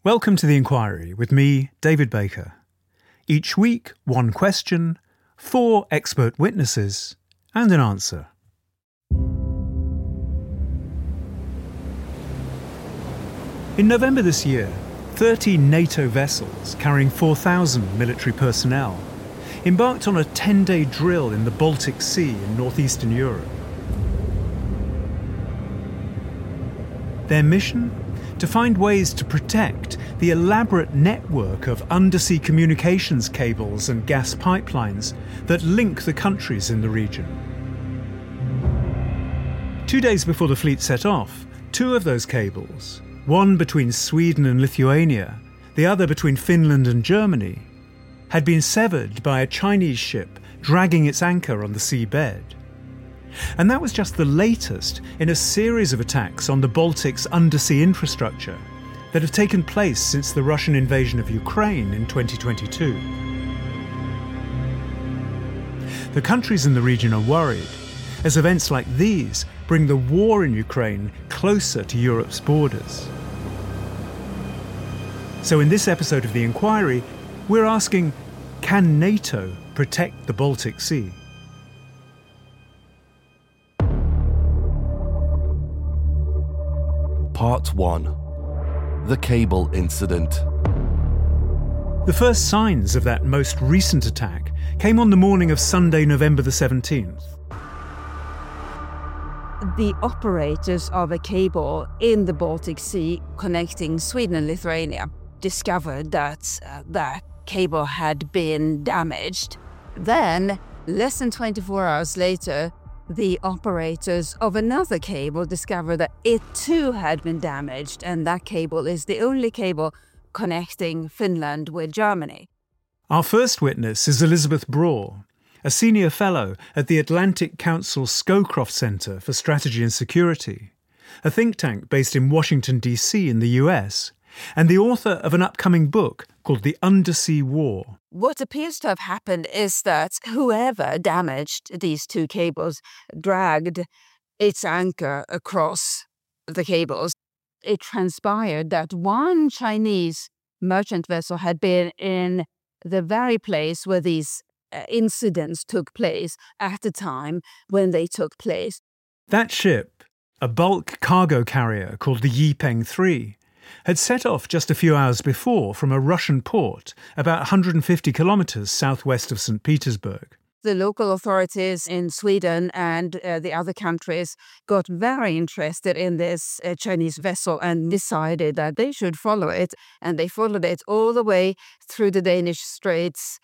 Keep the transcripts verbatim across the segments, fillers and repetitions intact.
Welcome to The Inquiry with me, David Baker. Each week, one question, four expert witnesses, and an answer. In November this year, thirty NATO vessels carrying four thousand military personnel embarked on a ten-day drill in the Baltic Sea in northeastern Europe. Their mission? To find ways to protect the elaborate network of undersea communications cables and gas pipelines that link the countries in the region. Two days before the fleet set off, two of those cables, one between Sweden and Lithuania, the other between Finland and Germany, had been severed by a Chinese ship dragging its anchor on the seabed. And that was just the latest in a series of attacks on the Baltic's undersea infrastructure that have taken place since the Russian invasion of Ukraine in twenty twenty-two. The countries in the region are worried, as events like these bring the war in Ukraine closer to Europe's borders. So in this episode of The Inquiry, we're asking, can NATO protect the Baltic Sea? Part one. The Cable Incident. The first signs of that most recent attack came on the morning of Sunday, November the seventeenth. The operators of a cable in the Baltic Sea connecting Sweden and Lithuania discovered that uh, that cable had been damaged. Then, less than twenty-four hours later, the operators of another cable discovered that it too had been damaged, and that cable is the only cable connecting Finland with Germany. Our first witness is Elizabeth Braw, a senior fellow at the Atlantic Council Scowcroft Center for Strategy and Security, a think tank based in Washington, D C in the U S, and the author of an upcoming book called The Undersea War. What appears to have happened is that whoever damaged these two cables dragged its anchor across the cables. It transpired that one Chinese merchant vessel had been in the very place where these uh, incidents took place at the time when they took place. That ship, a bulk cargo carrier called the Yipeng three, had set off just a few hours before from a Russian port about one hundred fifty kilometres southwest of Saint Petersburg. The local authorities in Sweden and uh, the other countries got very interested in this uh, Chinese vessel and decided that they should follow it. And they followed it all the way through the Danish Straits.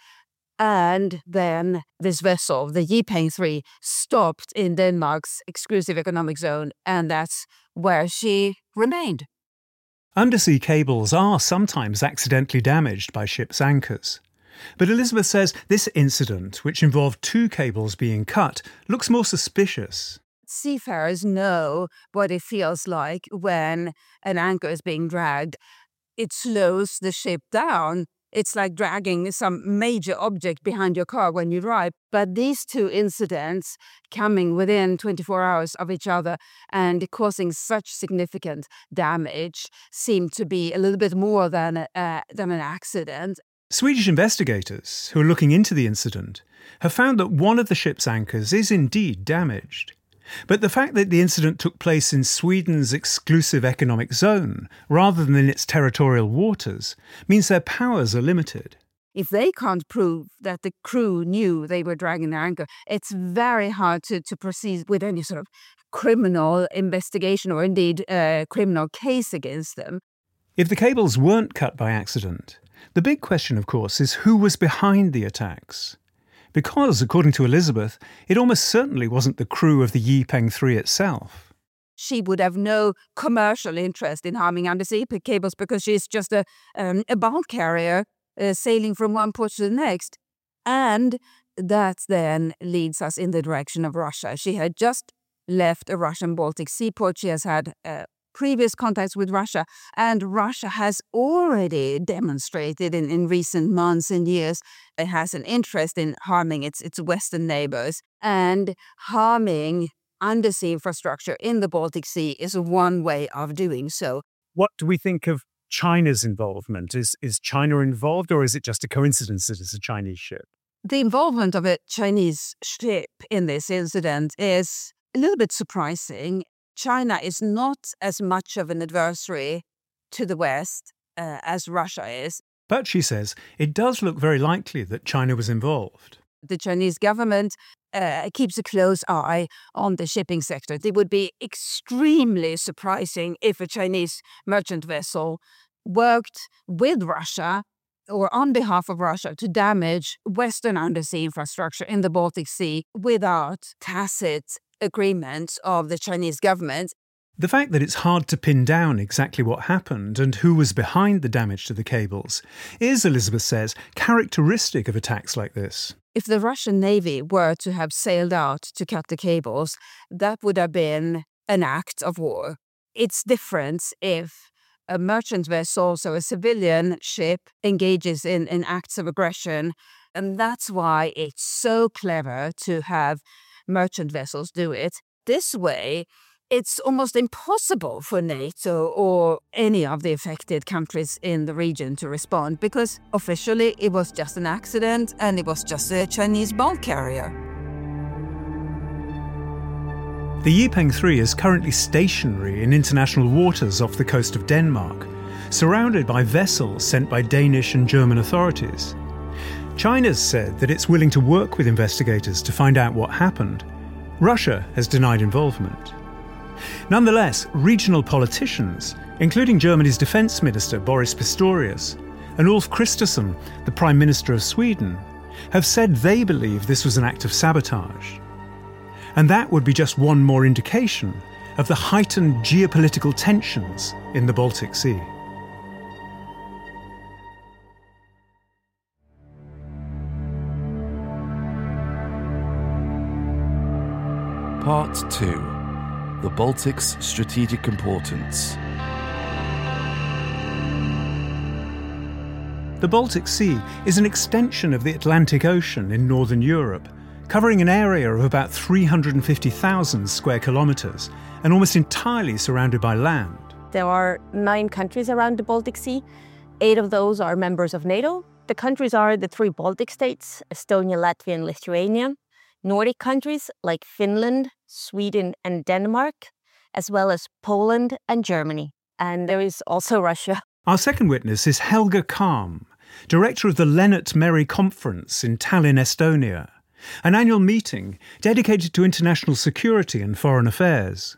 And then this vessel, the Yipeng three, stopped in Denmark's exclusive economic zone. And that's where she remained. Undersea cables are sometimes accidentally damaged by ships' anchors. But Elizabeth says this incident, which involved two cables being cut, looks more suspicious. Seafarers know what it feels like when an anchor is being dragged. It slows the ship down. It's like dragging some major object behind your car when you drive. But these two incidents coming within twenty-four hours of each other and causing such significant damage seem to be a little bit more than, uh, than an accident. Swedish investigators, who are looking into the incident, have found that one of the ship's anchors is indeed damaged. But the fact that the incident took place in Sweden's exclusive economic zone, rather than in its territorial waters, means their powers are limited. If they can't prove that the crew knew they were dragging their anchor, it's very hard to, to proceed with any sort of criminal investigation or indeed a criminal case against them. If the cables weren't cut by accident, the big question, of course, is who was behind the attacks. Because, according to Elizabeth, it almost certainly wasn't the crew of the Yipeng three itself. She would have no commercial interest in harming undersea cables because she's just a, um, a bulk carrier uh, sailing from one port to the next. And that then leads us in the direction of Russia. She had just left a Russian Baltic seaport. She has had uh, previous contacts with Russia, and Russia has already demonstrated in, in recent months and years it has an interest in harming its, its Western neighbors, and harming undersea infrastructure in the Baltic Sea is one way of doing so. What do we think of China's involvement? Is, is China involved, or is it just a coincidence that it's a Chinese ship? The involvement of a Chinese ship in this incident is a little bit surprising. China is not as much of an adversary to the West uh, as Russia is. But, she says, it does look very likely that China was involved. The Chinese government uh, keeps a close eye on the shipping sector. It would be extremely surprising if a Chinese merchant vessel worked with Russia or on behalf of Russia to damage Western undersea infrastructure in the Baltic Sea without tacit agreement of the Chinese government. The fact that it's hard to pin down exactly what happened and who was behind the damage to the cables is, Elizabeth says, characteristic of attacks like this. If the Russian Navy were to have sailed out to cut the cables, that would have been an act of war. It's different if a merchant vessel, so a civilian ship, engages in, in acts of aggression. And that's why it's so clever to have merchant vessels do it. This way, it's almost impossible for NATO or any of the affected countries in the region to respond, because officially it was just an accident and it was just a Chinese bulk carrier. The Yipeng three is currently stationary in international waters off the coast of Denmark, surrounded by vessels sent by Danish and German authorities. China's said that it's willing to work with investigators to find out what happened. Russia has denied involvement. Nonetheless, regional politicians, including Germany's defence minister Boris Pistorius and Ulf Kristersson, the Prime Minister of Sweden, have said they believe this was an act of sabotage. And that would be just one more indication of the heightened geopolitical tensions in the Baltic Sea. Part two. The Baltic's strategic importance. The Baltic Sea is an extension of the Atlantic Ocean in northern Europe, covering an area of about three hundred fifty thousand square kilometres and almost entirely surrounded by land. There are nine countries around the Baltic Sea. Eight of those are members of NATO. The countries are the three Baltic states, Estonia, Latvia, and Lithuania, Nordic countries like Finland, Sweden, and Denmark, as well as Poland and Germany. And there is also Russia. Our second witness is Helga Kalm, director of the Lennart Meri Conference in Tallinn, Estonia, an annual meeting dedicated to international security and foreign affairs.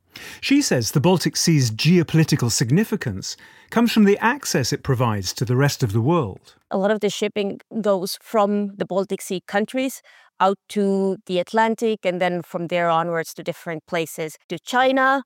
She says the Baltic Sea's geopolitical significance comes from the access it provides to the rest of the world. A lot of the shipping goes from the Baltic Sea countries out to the Atlantic, and then from there onwards to different places, to China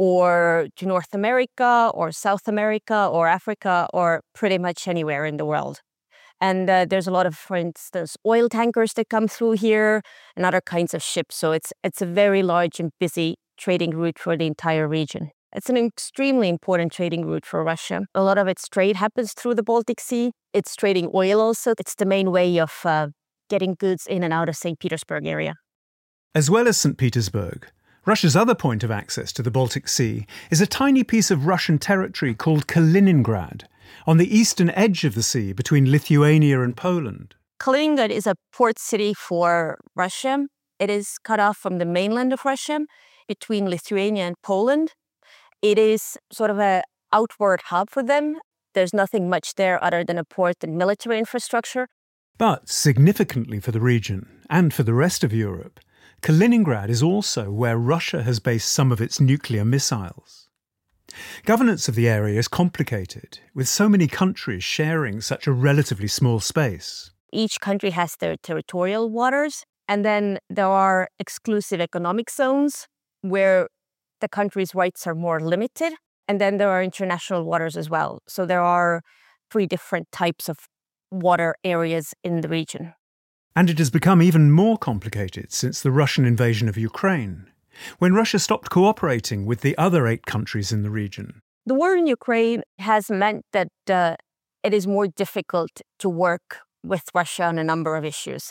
or to North America or South America or Africa or pretty much anywhere in the world. And uh, there's a lot of, for instance, oil tankers that come through here and other kinds of ships. So it's it's a very large and busy trading route for the entire region. It's an extremely important trading route for Russia. A lot of its trade happens through the Baltic Sea. It's trading oil also. It's the main way of uh, getting goods in and out of Saint Petersburg area. As well as Saint Petersburg, Russia's other point of access to the Baltic Sea is a tiny piece of Russian territory called Kaliningrad, on the eastern edge of the sea between Lithuania and Poland. Kaliningrad is a port city for Russia. It is cut off from the mainland of Russia between Lithuania and Poland. It is sort of an outward hub for them. There's nothing much there other than a port and military infrastructure. But significantly for the region, and for the rest of Europe, Kaliningrad is also where Russia has based some of its nuclear missiles. Governance of the area is complicated, with so many countries sharing such a relatively small space. Each country has their territorial waters, and then there are exclusive economic zones where the country's rights are more limited, and then there are international waters as well. So there are three different types of water areas in the region. And it has become even more complicated since the Russian invasion of Ukraine, when Russia stopped cooperating with the other eight countries in the region. The war in Ukraine has meant that uh, it is more difficult to work with Russia on a number of issues.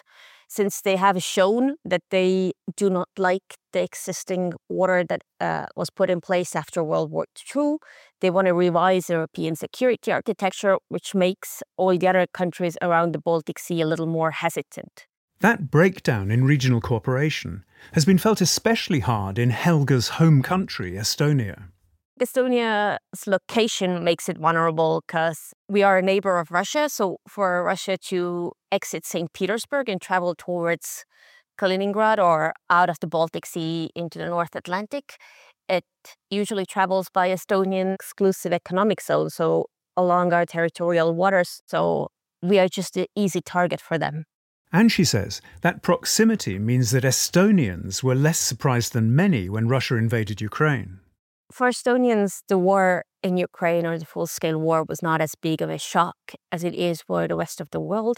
since they have shown that they do not like the existing order that uh, was put in place after World War Two. They want to revise European security architecture, which makes all the other countries around the Baltic Sea a little more hesitant. That breakdown in regional cooperation has been felt especially hard in Helga's home country, Estonia. Estonia's location makes it vulnerable because we are a neighbor of Russia. So for Russia to exit Saint Petersburg and travel towards Kaliningrad or out of the Baltic Sea into the North Atlantic, it usually travels by Estonian exclusive economic zone, so along our territorial waters. So we are just an easy target for them. And she says that proximity means that Estonians were less surprised than many when Russia invaded Ukraine. For Estonians, the war in Ukraine, or the full-scale war, was not as big of a shock as it is for the rest of the world.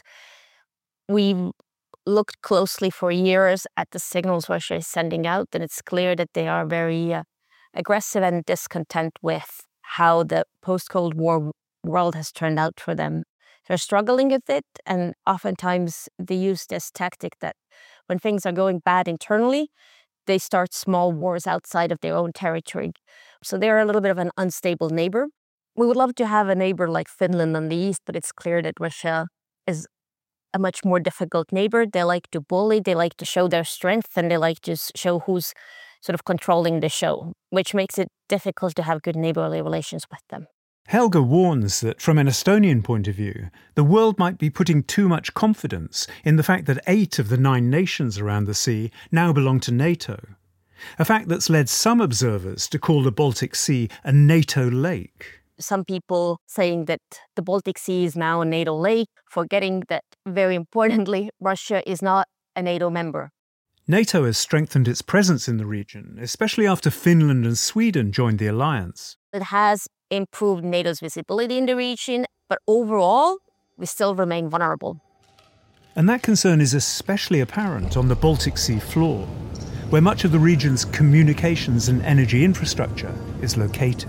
We've looked closely for years at the signals Russia is sending out, and it's clear that they are very uh, aggressive and discontent with how the post-Cold War world has turned out for them. They're struggling with it, and oftentimes they use this tactic that when things are going bad internally, they start small wars outside of their own territory. So they're a little bit of an unstable neighbor. We would love to have a neighbor like Finland on the east, but it's clear that Russia is a much more difficult neighbor. They like to bully, they like to show their strength, and they like to show who's sort of controlling the show, which makes it difficult to have good neighborly relations with them. Helga warns that from an Estonian point of view, the world might be putting too much confidence in the fact that eight of the nine nations around the sea now belong to NATO, a fact that's led some observers to call the Baltic Sea a NATO lake. Some people saying that the Baltic Sea is now a NATO lake, forgetting that, very importantly, Russia is not a NATO member. NATO has strengthened its presence in the region, especially after Finland and Sweden joined the alliance. It has improved NATO's visibility in the region, but overall, we still remain vulnerable. And that concern is especially apparent on the Baltic Sea floor, where much of the region's communications and energy infrastructure is located.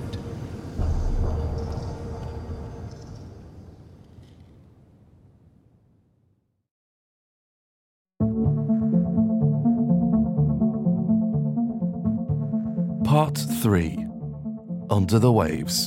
Part three. Under the Waves.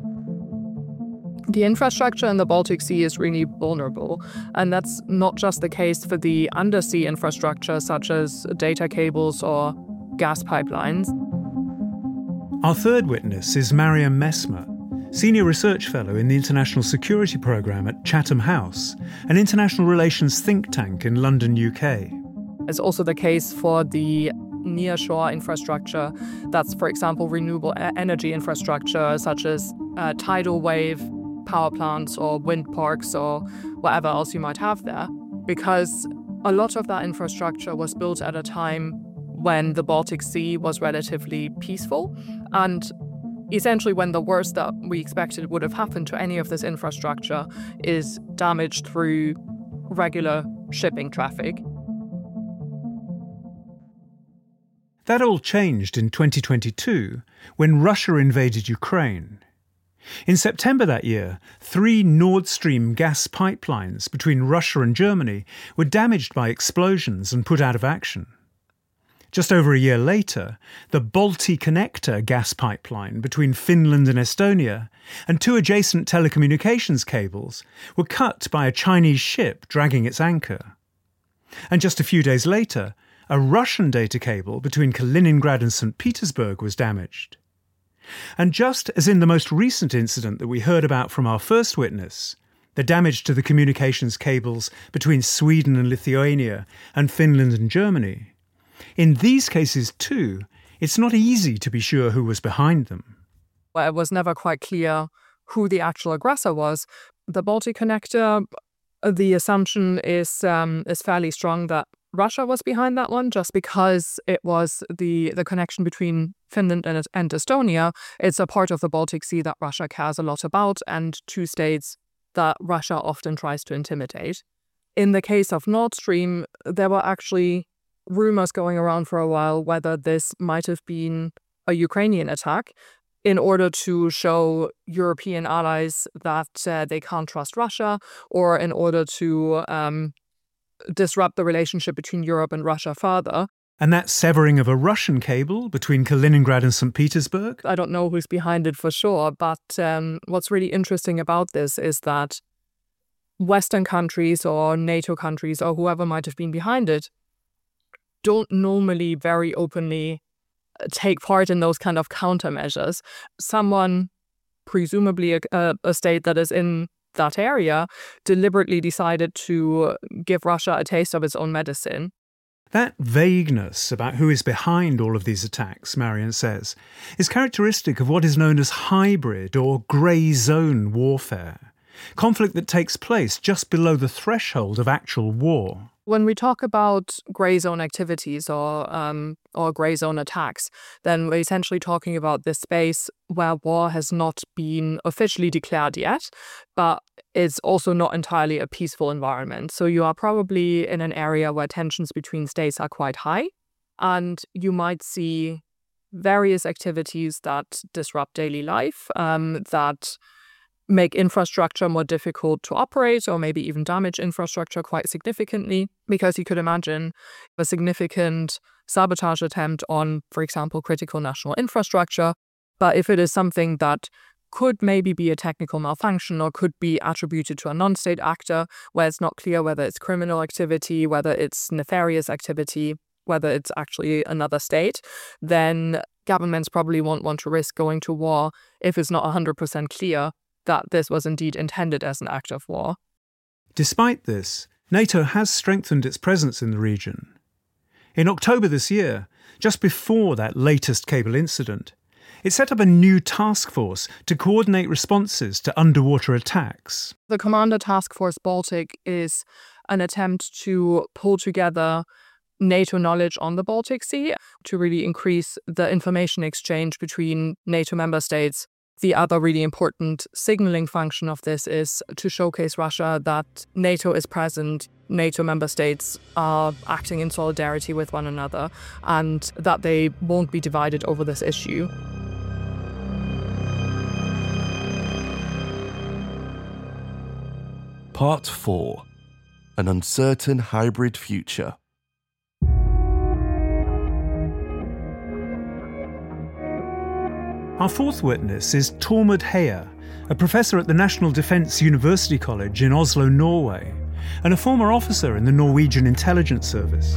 The infrastructure in the Baltic Sea is really vulnerable, and that's not just the case for the undersea infrastructure such as data cables or gas pipelines. Our third witness is Mariam Messmer, Senior Research Fellow in the International Security Programme at Chatham House, an international relations think tank in London, U K. It's also the case for the nearshore infrastructure. That's, for example, renewable energy infrastructure such as uh, tidal wave power plants or wind parks or whatever else you might have there, because a lot of that infrastructure was built at a time when the Baltic Sea was relatively peaceful, and essentially when the worst that we expected would have happened to any of this infrastructure is damaged through regular shipping traffic. That all changed in twenty twenty-two when Russia invaded Ukraine. In September that year, three Nord Stream gas pipelines between Russia and Germany were damaged by explosions and put out of action. Just over a year later, the Balticconnector gas pipeline between Finland and Estonia and two adjacent telecommunications cables were cut by a Chinese ship dragging its anchor. And just a few days later, a Russian data cable between Kaliningrad and Saint Petersburg was damaged. And just as in the most recent incident that we heard about from our first witness, the damage to the communications cables between Sweden and Lithuania and Finland and Germany, in these cases too, it's not easy to be sure who was behind them. Well, it was never quite clear who the actual aggressor was. The Balticconnector, the assumption is um, is fairly strong that Russia was behind that one, just because it was the, the connection between Finland and, and Estonia. It's a part of the Baltic Sea that Russia cares a lot about, and two states that Russia often tries to intimidate. In the case of Nord Stream, there were actually rumors going around for a while whether this might have been a Ukrainian attack in order to show European allies that uh, they can't trust Russia, or in order to um, disrupt the relationship between Europe and Russia further. And that severing of a Russian cable between Kaliningrad and Saint Petersburg? I don't know who's behind it for sure, but um, what's really interesting about this is that Western countries or NATO countries or whoever might have been behind it don't normally very openly take part in those kind of countermeasures. Someone, presumably a, a, a state that is in that area, deliberately decided to give Russia a taste of its own medicine. That vagueness about who is behind all of these attacks, Marian says, is characteristic of what is known as hybrid or grey zone warfare, conflict that takes place just below the threshold of actual war. When we talk about grey zone activities or um, or grey zone attacks, then we're essentially talking about this space where war has not been officially declared yet, but it's also not entirely a peaceful environment. So you are probably in an area where tensions between states are quite high, and you might see various activities that disrupt daily life, um, that make infrastructure more difficult to operate or maybe even damage infrastructure quite significantly, because you could imagine a significant sabotage attempt on, for example, critical national infrastructure. But if it is something that could maybe be a technical malfunction or could be attributed to a non-state actor, where it's not clear whether it's criminal activity, whether it's nefarious activity, whether it's actually another state, then governments probably won't want to risk going to war if it's not one hundred percent clear that this was indeed intended as an act of war. Despite this, NATO has strengthened its presence in the region. In October this year, just before that latest cable incident, it set up a new task force to coordinate responses to underwater attacks. The Commander Task Force Baltic is an attempt to pull together NATO knowledge on the Baltic Sea to really increase the information exchange between NATO member states. The other really important signaling function of this is to showcase Russia that NATO is present, NATO member states are acting in solidarity with one another, and that they won't be divided over this issue. Part four. An Uncertain Hybrid Future. Our fourth witness is Tormod Heier, a professor at the National Defence University College in Oslo, Norway, and a former officer in the Norwegian Intelligence Service.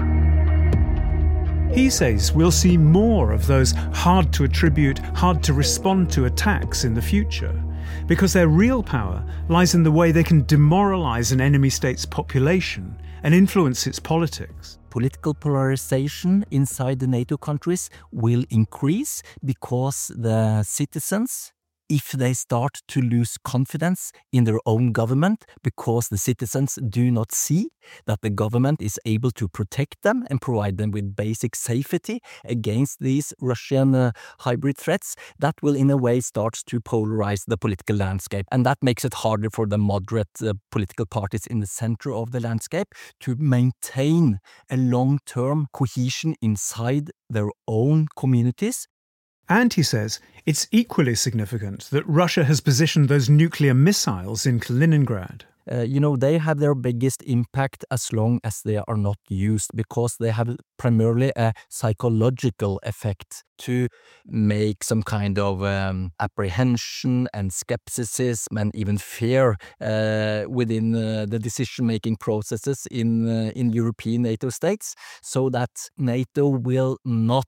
He says we'll see more of those hard-to-attribute, hard-to-respond-to attacks in the future, because their real power lies in the way they can demoralise an enemy state's population and influence its politics. Political polarization inside the NATO countries will increase because the citizens, if they start to lose confidence in their own government, because the citizens do not see that the government is able to protect them and provide them with basic safety against these Russian uh, hybrid threats, that will in a way start to polarize the political landscape. And that makes it harder for the moderate uh, political parties in the center of the landscape to maintain a long-term cohesion inside their own communities. And he says it's equally significant that Russia has positioned those nuclear missiles in Kaliningrad. Uh, you know, they have their biggest impact as long as they are not used, because they have primarily a psychological effect to make some kind of um, apprehension and skepticism and even fear uh, within uh, the decision-making processes in uh, in European NATO states, so that NATO will not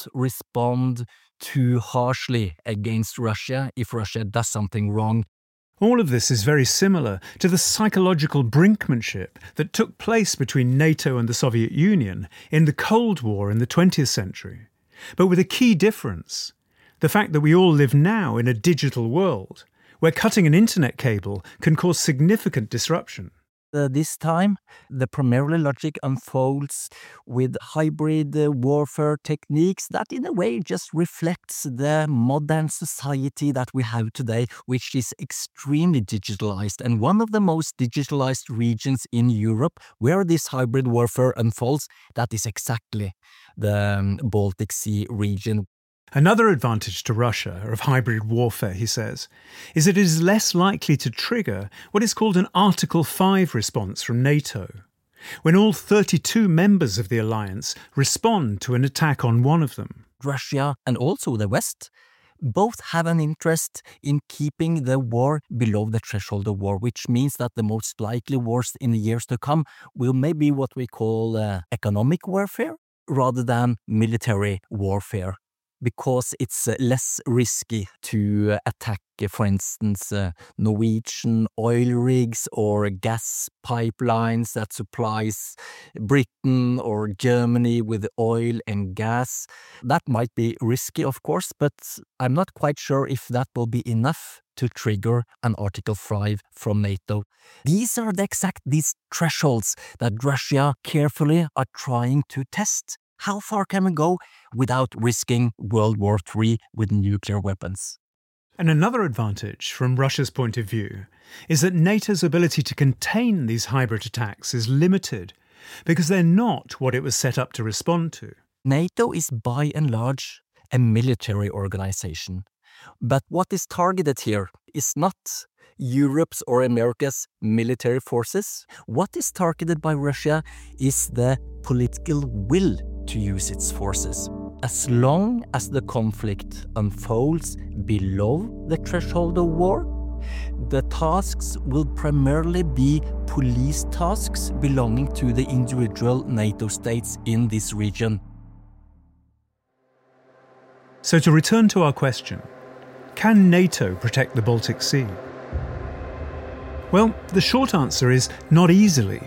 respond too harshly against Russia if Russia does something wrong. All of this is very similar to the psychological brinkmanship that took place between NATO and the Soviet Union in the Cold War in the twentieth century, but with a key difference: the fact that we all live now in a digital world, where cutting an internet cable can cause significant disruption. Uh, this time, the primarily logic unfolds with hybrid uh, warfare techniques that in a way just reflects the modern society that we have today, which is extremely digitalized. And one of the most digitalized regions in Europe where this hybrid warfare unfolds, that is exactly the um, Baltic Sea region. Another advantage to Russia of hybrid warfare, he says, is that it is less likely to trigger what is called an Article five response from NATO, when all thirty-two members of the alliance respond to an attack on one of them. Russia and also the West both have an interest in keeping the war below the threshold of war, which means that the most likely wars in the years to come will maybe what we call uh, economic warfare rather than military warfare, because it's uh, less risky to uh, attack, uh, for instance, uh, Norwegian oil rigs or gas pipelines that supplies Britain or Germany with oil and gas. That might be risky, of course, but I'm not quite sure if that will be enough to trigger an Article five from NATO. These are the exact these thresholds that Russia carefully are trying to test. How far can we go without risking World War Three with nuclear weapons? And another advantage from Russia's point of view is that NATO's ability to contain these hybrid attacks is limited because they're not what it was set up to respond to. NATO is by and large a military organization. But what is targeted here is not Europe's or America's military forces. What is targeted by Russia is the political will to use its forces. As long as the conflict unfolds below the threshold of war, the tasks will primarily be police tasks belonging to the individual NATO states in this region. So to return to our question, can NATO protect the Baltic Sea? Well, the short answer is not easily.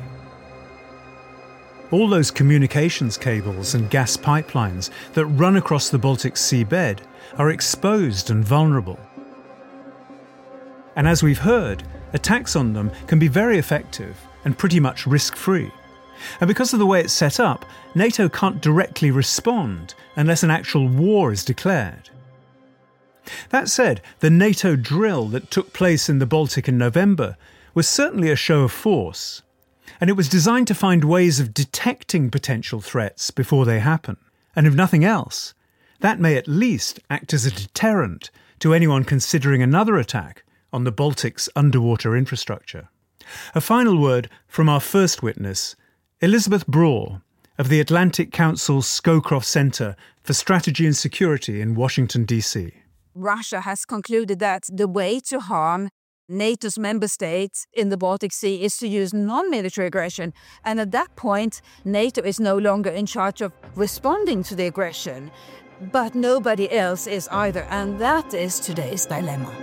All those communications cables and gas pipelines that run across the Baltic Sea bed are exposed and vulnerable. And as we've heard, attacks on them can be very effective and pretty much risk-free. And because of the way it's set up, NATO can't directly respond unless an actual war is declared. That said, the NATO drill that took place in the Baltic in November was certainly a show of force, and it was designed to find ways of detecting potential threats before they happen. And if nothing else, that may at least act as a deterrent to anyone considering another attack on the Baltic's underwater infrastructure. A final word from our first witness, Elizabeth Braw, of the Atlantic Council's Scowcroft Centre for Strategy and Security in Washington, D C Russia has concluded that the way to harm NATO's member states in the Baltic Sea is to use non-military aggression, and at that point, NATO is no longer in charge of responding to the aggression. But nobody else is either, and that is today's dilemma.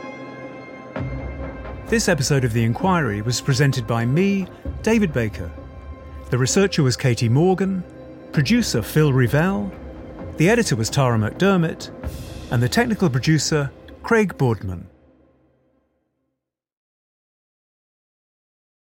This episode of The Inquiry was presented by me, David Baker. The researcher was Katie Morgan, producer Phil Revell, the editor was Tara McDermott, and the technical producer, Craig Boardman.